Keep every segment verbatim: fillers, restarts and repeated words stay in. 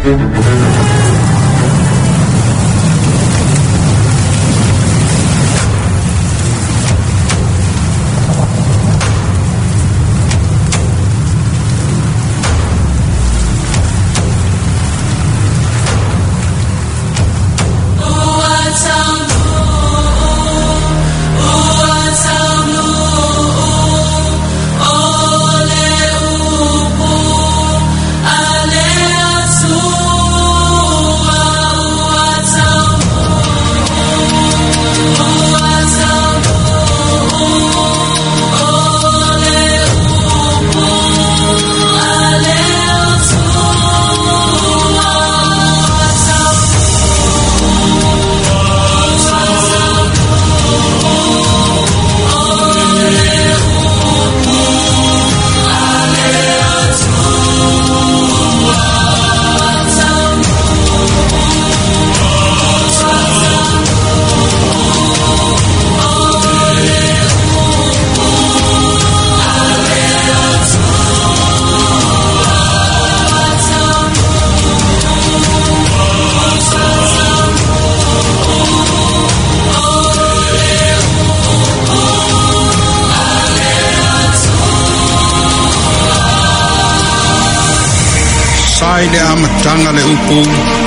Sai le amatanga le upu,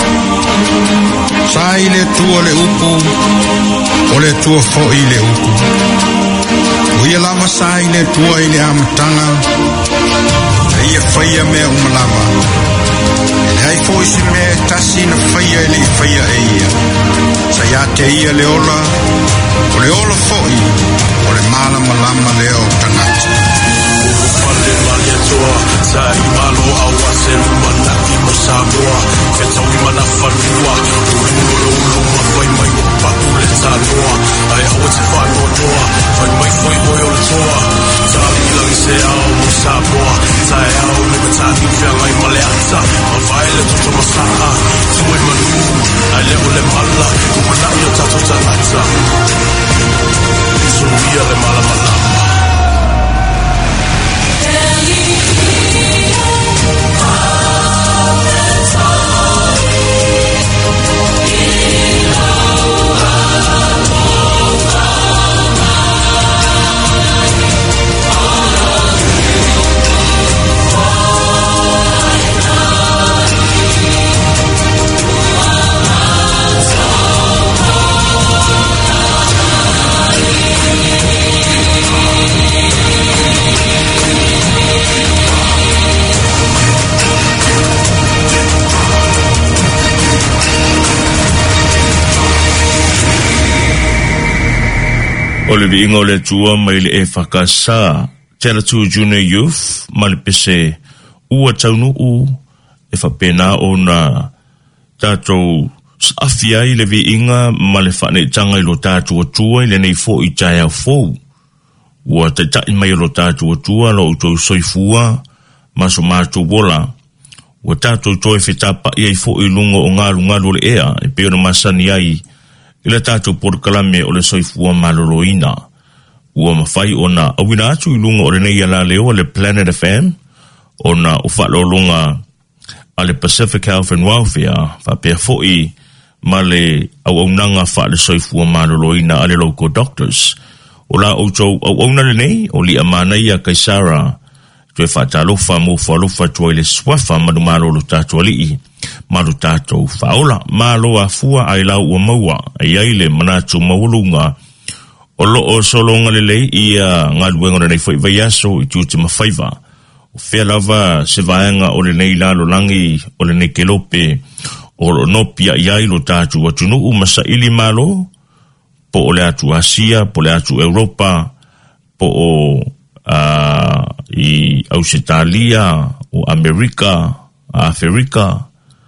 sai le tua le upu, o le tua fo'i le upu. Uia lama sai le tua i le amatanga, e ia whaia mea umalama. E le hai fo'i si mea tasi na whaia e le whaia e ia. Sai a te ia le ola, o le ola fo'i, o le malama lama le o tangata. Pale malia toa, sai malo awa se rumana ki mo Samoa, ke taui mana whanua, uri muro ulo ma whai mai o pakule tānoa, ai awa te whanua noa, whai mai whai hoi o le toa, tāli ilangi se ao mo Samoa, tae ao le matani whia ngai male ata, ma vaile toto masaka, tue manu, ai leo le mala, umanai o tato tanata, suia le mala malama. O le viinga o le tua mai le e whakasa, Tera Tu Junior Youth, ma le pese ua taunu u, e whapena o na tātou awhia i le viinga, ma le whane tanga i lo tātua tua, i le nei fo i tai au fo. Ua te tai mai lo tātua tua, lo utou soifua, ma so mātou wola. Ua tātou toi whetapa i ai fo i lunga o ngā lunga le ea, e peo na masani ai, i le tātou porkalame o le soifua maloloina. Ua mawhai o na awina atu i lunga o le nei ala leo le Planet F M, o na ufalolunga a le Pacific Health and Welfare, whapea foi ma le au aunanga wha le soifua maloloina a le local doctors. O la outou au auna le nei, o li amanai a Kaisara, tue whatalofa mo whalofa tua i le swafa manu malolo tātua lii. Malu tātou whaola, malo a fua ai lau ua maua, ai aile manatu maulunga, o lo o solonga le lei i a ngā luenga nei whai vai aso i tūte mawhaiva. O whea lava se vaenga o le nei lalo langi, o le nei kelope, o lo nopia i ailo tātou atunu u masa ili malo, po o le atu Asia, po le atu Europa, po o uh, i Ausitalia, o Amerika, Afrika,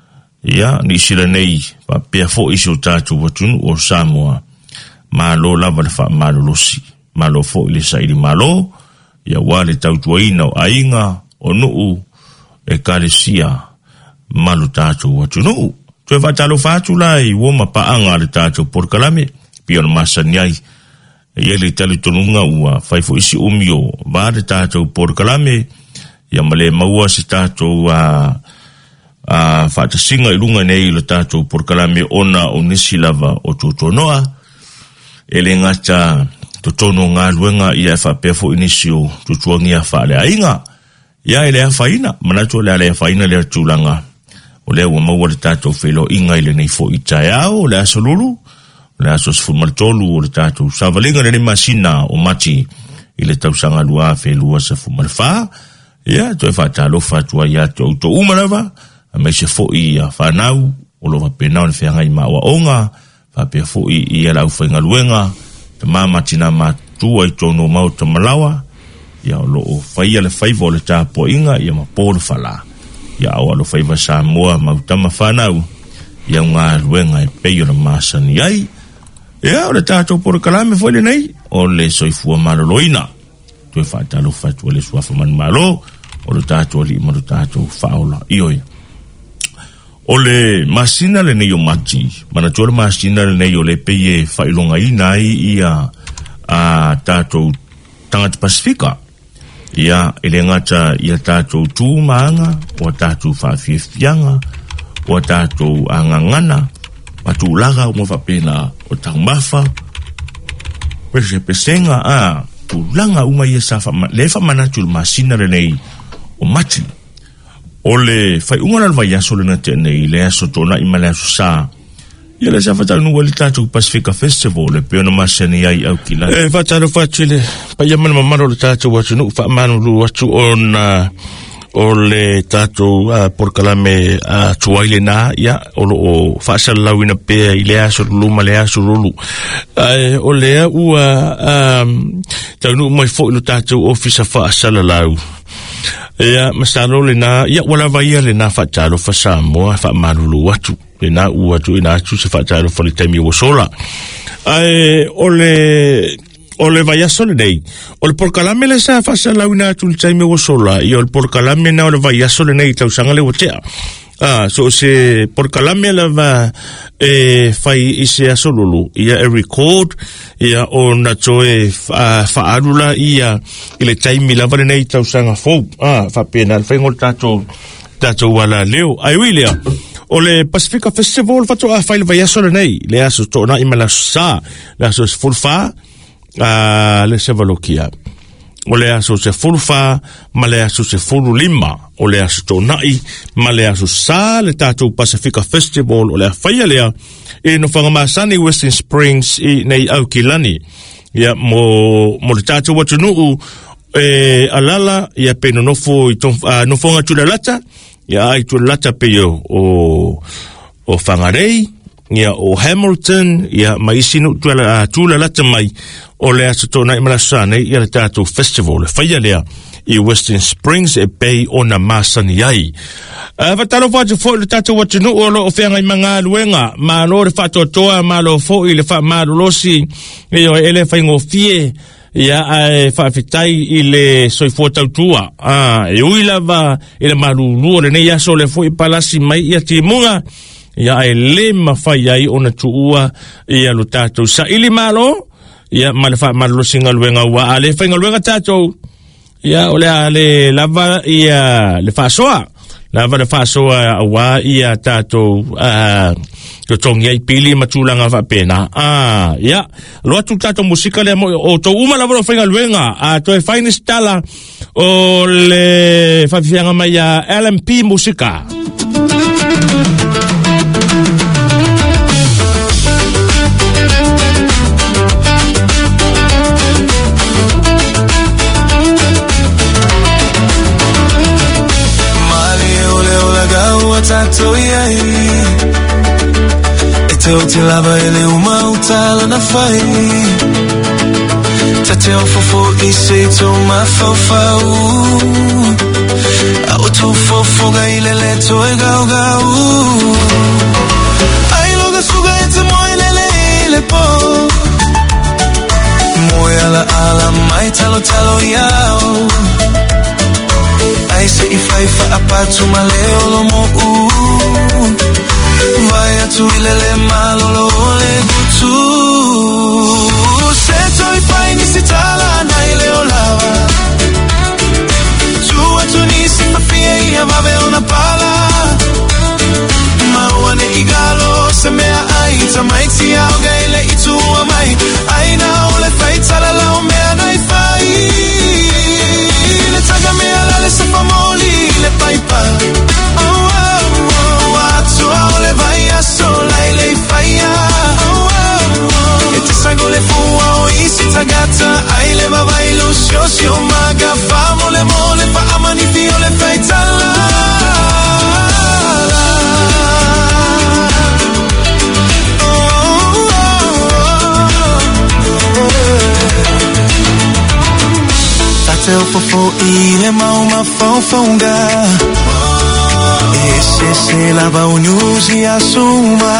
ia ni sila nei pa pea fo iso tātou watunu o Samoa malo lava le wha malo losi malo fo ili sairi malo ia wale tautua ina o ainga o nuu e karesia malo tātou watunu tue vatalo fatu lai woma paanga le tātou porkalame pia na masani ai ia le tali tonunga ua fai fo isi umio vare tātou porkalame ia male maua si tātou uh, a whaatasinga i lunga nei le tātou porkalame ona o nisi lava o tūtonoa, e le ngata totono ngā luenga i a whapefo inisi o tutuangia whaale ainga, ia e lea whaina, manatua lea lea whaina lea tūlanga, o lea ua maua le tātou whelo inga i le nei fo i tae au, o lea salulu, o lea sos fumaltolu o le tātou savalinga le ni masina o mati i le tausanga lua whelua sa fumalwha, ia toi whaatalo whatua ia te auto umalawa, a mai se fo'i a whanau, o lo wapenau ni whianga i maua onga, whapea fo'i i a lau whainga luenga, te māmatina mātua i tono mau ta malawa, ia o lo o whaia le whaiva o le tāpua inga, ia ma pōru whala, ia o alo whaiva sa mua mau tama whanau, ia ngā luenga e peio na māsani ai, ia o le tātou pōru kalame whaile nei, o le soifua maloloina, tue whaatalo whatua le suafa manu malo, o le tātou li ima le tātou whaola ioi. O le masina le nei o mati, mana tua le masina le nei o le peye whailonga i nai i a, a tātou tangata Pasifika. Ia ele ngata i a tātou tūmaanga, o a tātou whawhiawhianga, o a tātou angangana, matu laga o mawhapena o tangmafa, pese pesenga a tūlanga uma i a sa le whamanatu le masina le nei o mati. O le fai unga la vai aso le na tene le aso tona i male aso sa. Ia le sa fatalo nua le tātou Pasifika Festival le peona masani ai au kila. E fatalo fatile pa ia mana mamaro le tātou watu nuk fa manu lu watu on o le tātou porkalame tuaile na ia o lo o fasal lawina pea i le aso luma le aso rulu. O lea ua tau nu mai fo ilo tātou ofisa fa asala lau. Ia masalo le na ia wala vai le na fatalo fa Samoa fa malulu watu le na u watu ina atu se fatalo fa le taimi o sola ai ole ole vai asole dei ole porkalame le sa fa sala una atu le taimi o sola ia ole porkalame na ole vai asole nei tau sanga le wotea ah so se porkalame la va e fai ise asolulu ia e record ia o na toe fa arula ia ile taimi la vale nei tau sanga fo ah fa pena fa ngol tato tato wala leo ai wilia o le Pasifika Festival fa to a fai vai asole nei le aso to na imala sa le aso fulfa a le sevalokia o le aso se fulfa ma le aso se fulu lima o le aso tonai ma le aso sa le tātou Pasifika Festival o le awhaia lea e no whangamasani Western Springs i nei Aukilani ia mo, mo le tātou watu nuu e alala ia pe no nofo i ton, uh, nofonga tula lata ia ai tula lata pe yo o, o whangarei ia o Hamilton ia maisinu tula, uh, tula lata mai o le aso tona i malasane ia le tātou festival le whaia lea i Western Springs e pei o na masani ai. Uh, Vatalo whatu fo le tātou watu nu o lo o whenga i mga luenga ma lo le whatu toa ma lo fo i le wha ma lo losi e o ele whaingo fie ia e whawhitai i le soifua tautua ah, e ui lava i le maruru le nei aso le fo i palasi mai ia ti munga ia e le mawhai ai o na tuua ia lo tātou sa ili malo ia ma le wha ma lo singa luenga ua a le whainga luenga tātou ia o le a le lava ia le whasoa lava le whasoa ua ia tātou uh, to tongi ai pili matulanga whapena ah ia lo atu tātou musika le o to uma lava lo whainga luenga a to e finest tala o le whawhianga mai a L M P musika Tato yai Ete o te lava ele uma utala na fai Tate o fofo i se to ma fau fau A o to fofo ga ile le to e gau gau Ai loga suga e te moi lele ile po Moi ala ala mai talo talo yao Ai se i fai fa apatu ma leo lo mo u Vai atu ilele malo lo le gutu Se to i fai ni si tala na i leo lava Tu atu ni si ma fie i amave una pala seu fofo ire mau ma fofonga. Esse se lava o nyuzi asuma.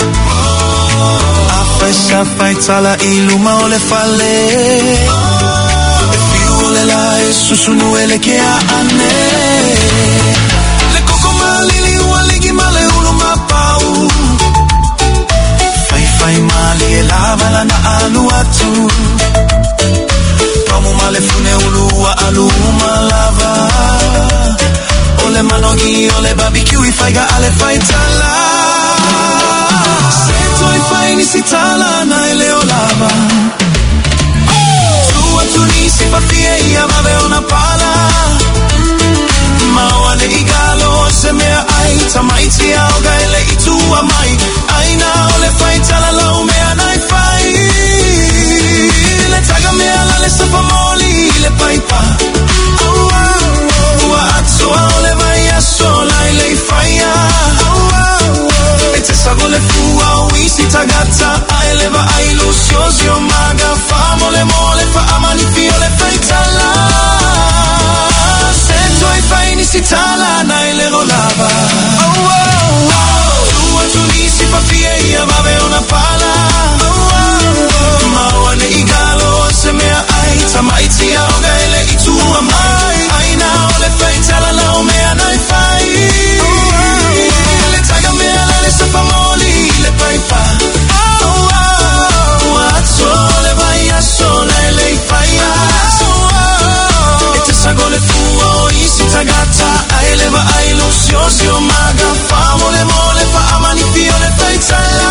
Afesa faitala iluma ole fale. E fiule la e susunu ele ke a ane. Le kokoma lili waligi male uluma pau. Fai fai mali e lava la na alu atu. Pamu male fune ulua aluma lava. Ole manogi, ole barbecue, ifaiga ale faitala. Seto ifai nisitala na ele olava. Tua tunisi fafie ia mave ona pala. Mawane igalo se mea ai tamaiti auga ele itua mai. Aina ole faitala la umea na ifai. Le taga mea la le sapamoli le paipa. So ole vai a sola e lei faia. E te sago le fua o isi tagata. A eleva a ilusiosio maga. Famole mole fa amani fiole faitala. Sento ai faini si tala na ele rolava. Tua tu nisi fa fieia vabe una pala. Mawane igalo se mea ai tamaiti auga ele itua mai. Aina ole faitala la umea na ifai. Le taga mea la le sapamoli le paipa. Wazzo le vai a sola e le faia. E te sago le fua o isi tagata. A eleva a ilusiosio maga. Famole mole fa amani fio le faitala.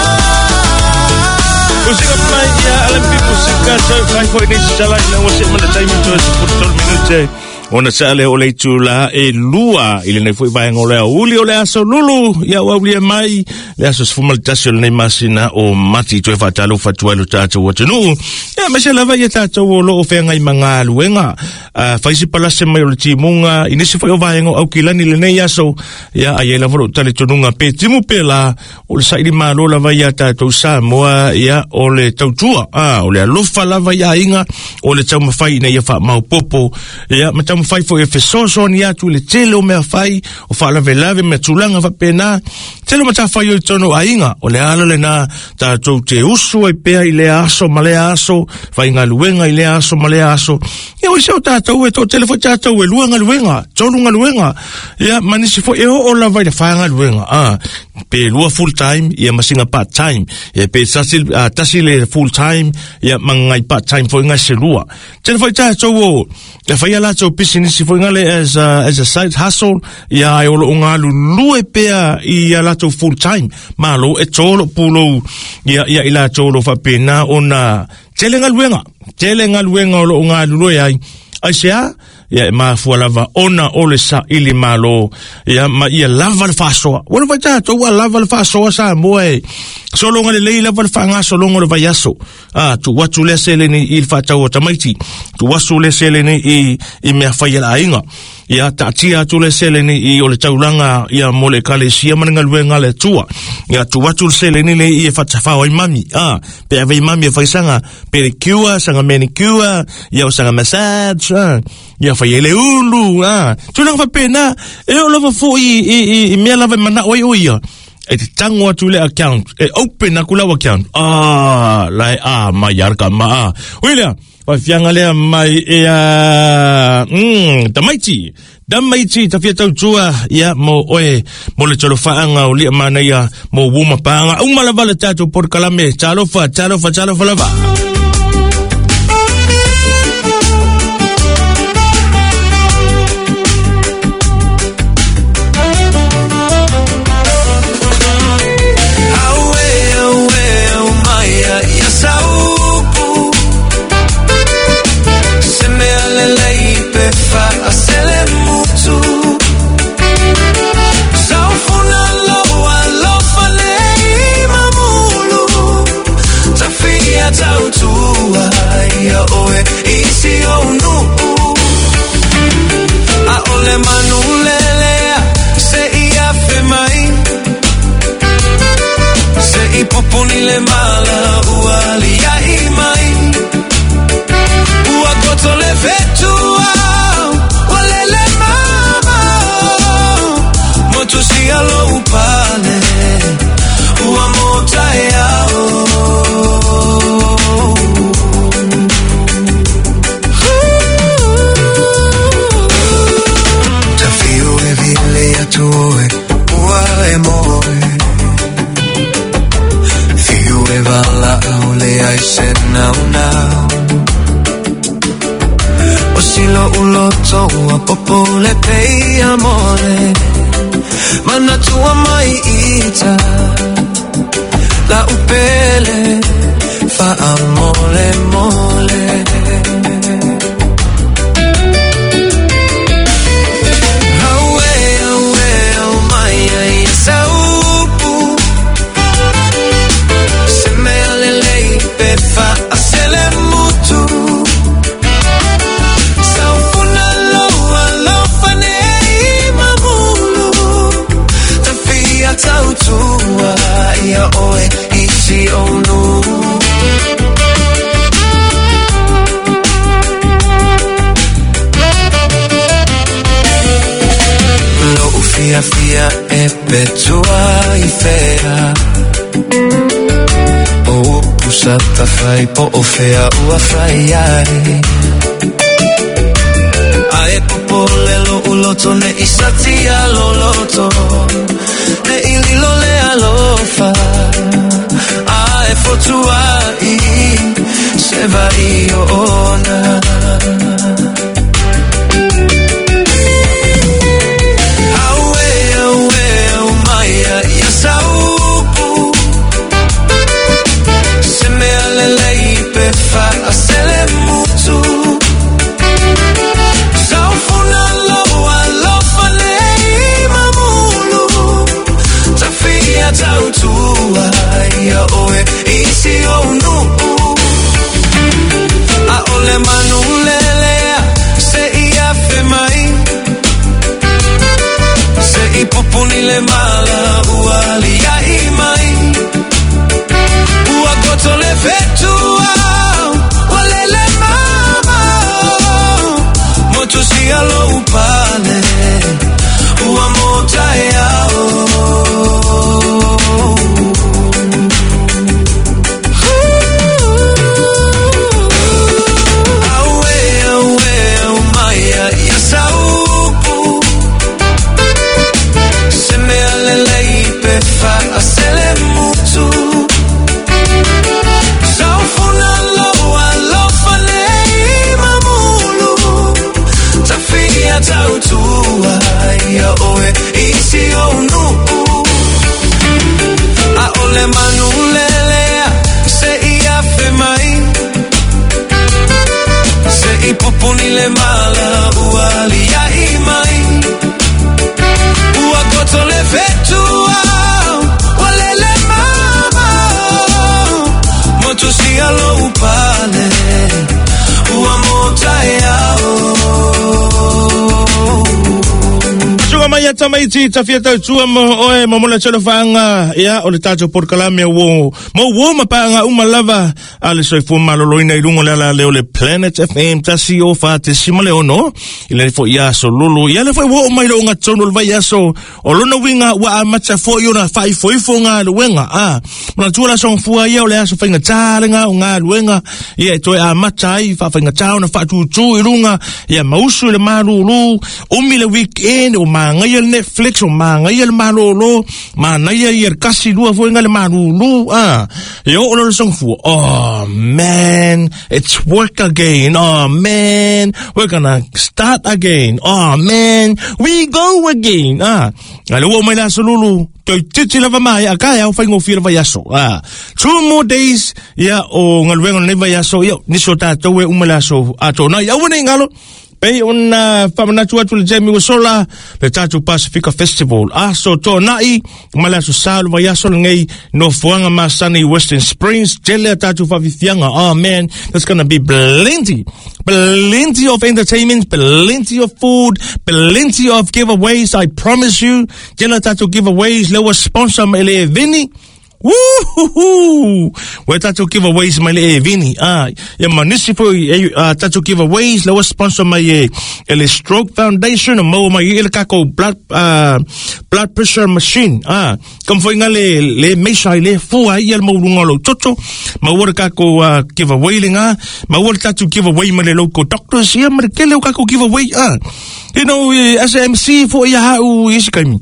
Musika play ya alam di musika sa kai ko ini sala ina wase mana time to sepuluh minute. Ona sale o le tula e lua ile nei foi vai ngole uli ole aso lulu ya waulia mai le aso sfumal tasio nei masina o mati to fa talo fa tuelo tato wotenu ya masela vai tato lo o fenga i manga luenga fa isi pala se mai o timunga inisi foi o vai ngo au kilani le nei aso ya ayela volo tale tonunga pe timu pela o le saidi malo la vai tato sa moa ya o le tautua ah o le alofa la vai inga o le tau mafai nei fa mau popo ya matam fai fo e fesoso ni atu le telo me fai o fa la velave me tulanga fa pena telo mata fai o tono ainga o le ala le na ta to te usu e pe ile aso male aso fai nga luenga ile aso male aso e o se o ta to e to telefo ta to e luenga luenga tonu nga luenga ya manisi fo e o la vai fa nga luenga ah pe lua full time ia masinga part time e pe tasil uh, tasile full time ia mangai part time fo nga se lua telefo ta to o e fai ala to business fo nga le as a, as a side hustle ia ai o nga lu e pe i ala to full time malo e tolo pulo ia ia ila tolo fa pena ona telenga luenga telenga luenga o nga lu ai ai sia ya ma fu lava ona ole sa ili malo ya ma ia lava le faso wala va tato wa lava le faso sa moe solo ngale le lava le fanga solo ngole va yaso ah tu wa tu le sele ni il fa tawo tamaiti tu wa su le sele ni i i me fa ya inga ya tatia tu le sele ni i ole taulanga ya mole kale sia mananga luenga le tua ya tu wa tu le sele ni le i fa tafa o mami ah pe ave mami fa sanga pedicure sanga manicure ya sanga massage ya fa yele ulu ah tu lang fa pena e o lava fo i i i me lava mana oi oi e tango tu le account e open akula account ah lai ah ma yar ka ma wila fa fianga le mai e a mm tamaiti tamaiti ta fia tau tua ya mo oe mo le tolo faanga o li mana ya mo wuma panga uma la vala tato por kalame chalo fa chalo fa chalo fa lava le mala uali ya imai ua goto le vetua mole pei amore mana tua mai ita la upele fa amore mole awe awe oh mai ai saupu se me alelei pe fa asele mutu saufuna loa lofane mamulu tafia tautua ia oe isi onu Fia fia e petua i fea o pusata fai po o fea ua fai ai ae popole lo uloto ne isati alo loto ne ililo le alofa ae fotua i se vai ona fa asele mutu saufuna loa lofane mamulu tafia tautua ia oe isi onu a ole manulelea se ia femai se i popunile mala uali ia imai ua gotole fetua Tusia lo upale ua mota yao awe awe umaya ya saupu se me alelei pe fa asele mutu saufuna loa lofane tautua ia oe isi onu a ole manulelea se ia femai se i popunile mala uali ia imai ua gotole fetua walele mama motusia lo upale ua mota yao Mai tamai ti tafia tau tua mo oe mo mona telo fanga ya o le tato por kalame wo mo wo ma panga uma lava ale soi fu maloloina i lungo la le le Planet F M tasi o fa te simale ono ile fo ya so lulu ya le fo wo mai lo nga tono le vai so o lona winga wa amacha fo yo na fai fo fo nga le wenga a mo tu la song fu ya o le aso finga talenga o nga wenga ye to a macha i fa finga tau na fa tu tu i lunga ya mausu le malulu o mi le weekend o ma ngai el Netflix o ma ngai el malolo ma ngai el kasi lua fo ngai le malulu ah yo o lo song fu oh man it's work again oh man we're gonna start again oh man we go again ah ale wo mai la solulu toi titi lava mai aka ya o faingo fira vai aso ah two more days ya o ngalwengo ne vai aso yo ni sota to we umala so ato na ya wona ngalo Pei ona whamanatu atu le Jamie Wasola, le Tatu Pacifica Festival. Ah, so tō nai, mala su salu vai aso ngei no fuanga masani Western Springs, jele tatu whawithianga. Oh man, there's gonna be plenty, plenty of entertainment, plenty of food, plenty of giveaways, I promise you. Jele tatu giveaways, lewa sponsor mele vini. Woohoo! We tatu giveaways my le vini. Ah, ya manisi po uh, tatu giveaways. Lewa sponsor my ele Stroke Foundation. Mo my ele kako blood uh, blood pressure machine. Ah, kam foi ngale le mesha le fua ia mo ngolo toto. Ma wor kako uh, giveaway linga. Ma wor tatu giveaway my le local doctors. Ya ma kele kako giveaway. Ah, you know S M C for ya u iskami.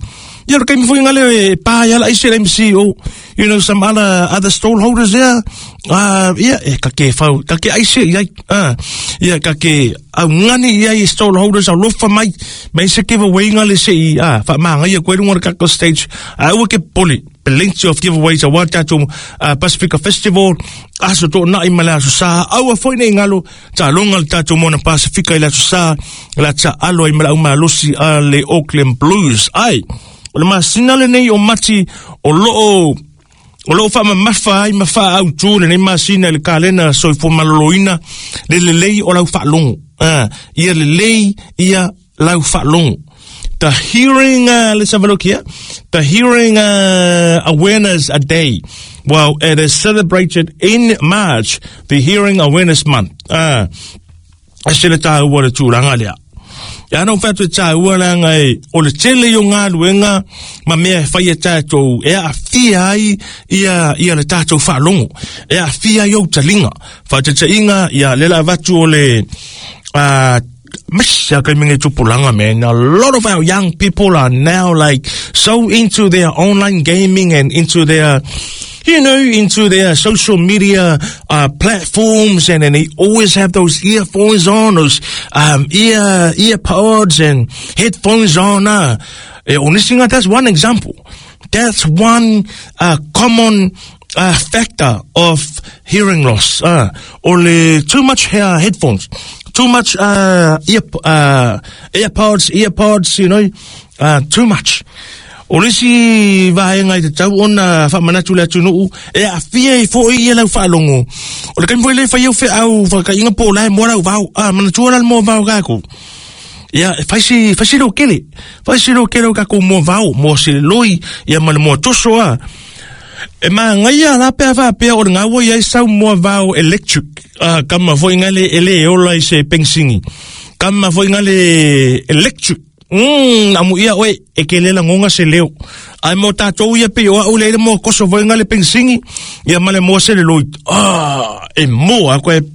Ia kai mo ngale pa ya la ise M C O. You know, some other other stallholders there. Uh, yeah, e ka ke fau, ka ke ise ia, uh, ia ka ke au ngani ia i stallholders au lofa mai, mai se giveaway ngale se i, ah, fa maanga ia koe runga ka stage, uh, ua ke poli, plenty of giveaways a wata to uh, Pacifica Festival, aso to na i mala so sa, au a foi nei ngalo, ta longa ta to mona Pacifica ila so sa, la ta alo i mala uma losi a le Auckland Blues, ai, o le masinale nei o mati, o loo, o lo fa mafa ai mafa au tu le masina le kalena so fo maloloina le le lei o lau fa long ah ia le lei ia lau fa long. The hearing uh, let's have a look here, the hearing uh, awareness a day, well it is celebrated in March, the hearing awareness month. ah asile ta o le tu langa le ya no fa tu cha wala ngai o le tele yo nga luenga ma me fa ye ta to e a fia ai ia ia le ta to fa longo e a fia yo talinga fa te inga ia le la vatu o le a Misha coming to Pulanga, man. A lot of our young people are now like so into their online gaming and into their, you know, into their social media uh, platforms, and then they always have those earphones on, those um, ear ear pods and headphones on. Uh, that's one example. That's one uh, common uh, factor of hearing loss. Uh, only too much uh, headphones. Too much uh, ear, uh, earpods, earpods, you know, uh, too much. Orisi vai ngai te tau ona fa manatu le tunu e a fie fo i lau fa longo. O le kai mo le fa yo fe au fa ka inga po lai mo lau vau a manatu ala mo vau ka ko. Ya fa si fa si ro kele. Fa si ro kele ka ko mo vau mo se loi ya mal mo toso a. E ma ngai ala pe fa pe o nga wo ia sa mo vau electric. Ah, kama foi ngale ele ola i se pensingi. Kama foi ngale electric. Mm, amu ia oe e ke lela ngonga se leo. Ai mo tatou ia pe o au le mo koso foi ngale pensingi. Ia male mo se le loit. Ah, e mo a koe.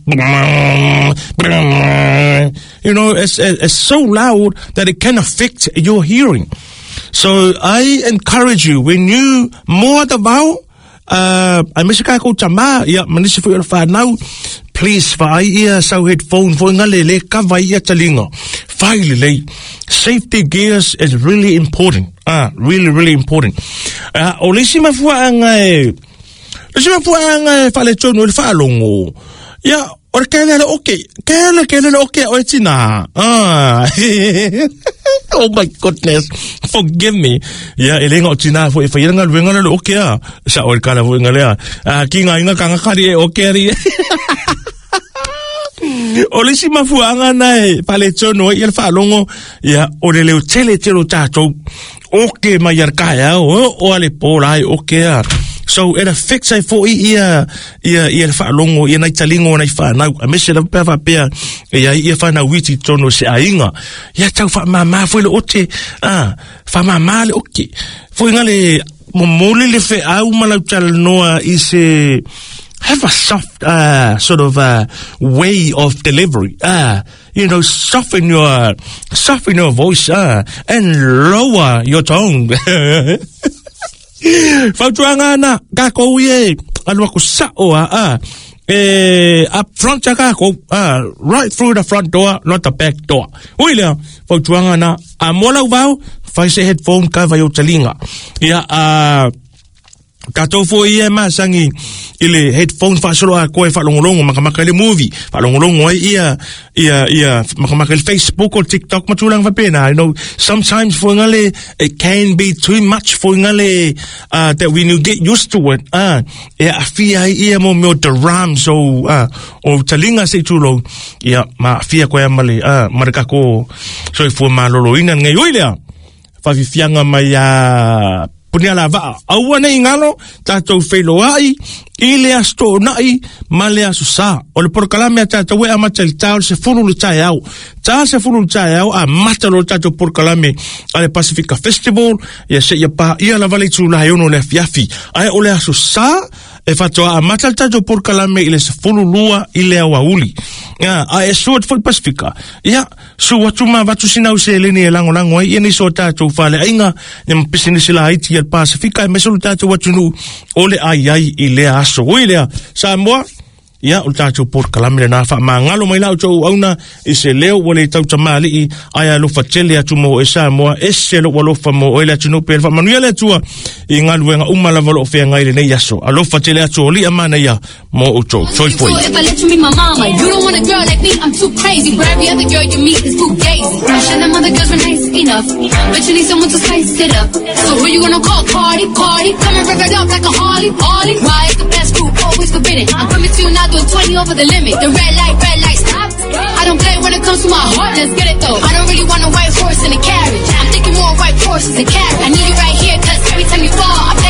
You know, it's, it's so loud that it can affect your hearing. So I encourage you, when you more the vow, uh, I miss a ko tama, ya manisi fo fa now, please fa ia sa headphone fo ngale le ka vai ia talinga. Finally, safety gears is really important. Ah, really, really important. Uh, o lesi mafua ngai, lesi mafua ngai fa le tonu le fa longo. Ya, o kele le okay, kele kele le okay o tina. Ah. Oh my goodness, forgive me. Ya, elenga o tina fo fa yanga luenga le okay a. Sa o kala fo ngale a. Ah, kinga inga kanga kari e okay ri. O le si mafuanga nai pale tono i le falongo ya o le leo tele telo tato o ke mai arkaia o o ale polai o ke a. So it affects I for ia ia ia le falongo ia nai talingo nai fa na a mese la pa fa pe ia ia fa na witi tono se ainga ia tau fa mama foi le ote ah fa mama le oke foi ngale mo mole le fe au malau tal noa i se have a soft, uh, sort of, uh, way of delivery, uh, you know, soften your, soften your voice, uh, and lower your tone. Fautuanga na, kako ye, alwa ko sa o, uh, eh, up front kako, uh, right through the front door, not the back door. William, fautuanga na, amola vau, fai se headphone ka vai o talinga. Ya, uh, kato fo ia masangi ile headphone fa solo a koe fa longolongo makamaka le movie fa longolongo ia ia ia makamaka le Facebook or TikTok matulang fa pena. You know, sometimes for ngale it can be too much for ngale uh, that when you get used to it ah uh, ia fia ia mo mo the ram so ah uh, o talinga se tulo ia ma fia ko male ah uh, marka ko so fo malolo ina ngai oilea fa fianga mai a punia lava awana ingalo tatou felo ai ile asto nai male asusa o le porkalame tatou e amata tau se fulu le tai au ta se fulu tai au a mata lo tatou porkalame ale Pacifica Festival ya se ya pa ia la vale tu la yono le fiafi ai ole asusa e fatoa a matal tato por kalame ile se fululua ile awauli. Ya, a e suat foi Pasifika. Ya, su watu ma watu sinau se leni e lango lango ai, ni so tato fale ainga, ni pisini sila Haiti al Pasifika, e mesolu tato watu nu ole ai ai ile aso. Uilea, Samoa, ya o tato por kalame na fa mangalo mai lau tau auna i se leo wale tau tamali i aya lo fatele atu mo e Samoa, e se lo walo fa mo ele atu no pe fa manuia le atua i ngaluenga umala valo fe ngai le nei yaso. Alo fatele atu li amana ya mo o tau. Foi foi. If I let you be my mama, you don't want a girl like me, I'm too crazy. But every other girl you meet is too gazy. And them other girls were nice enough, but you need someone to spice it up. So who you gonna call? Cardi, Cardi, come and rev it up like a Harley, Harley. Why is the best food always forbidden? I'm coming to you now doing twenty over the limit. The red light, red light, stop. I don't play when it comes to my heart, let's get it though. I don't really want a white horse in a carriage. I'm thinking more white horses and carriage. I need you right here, cause every time you fall, I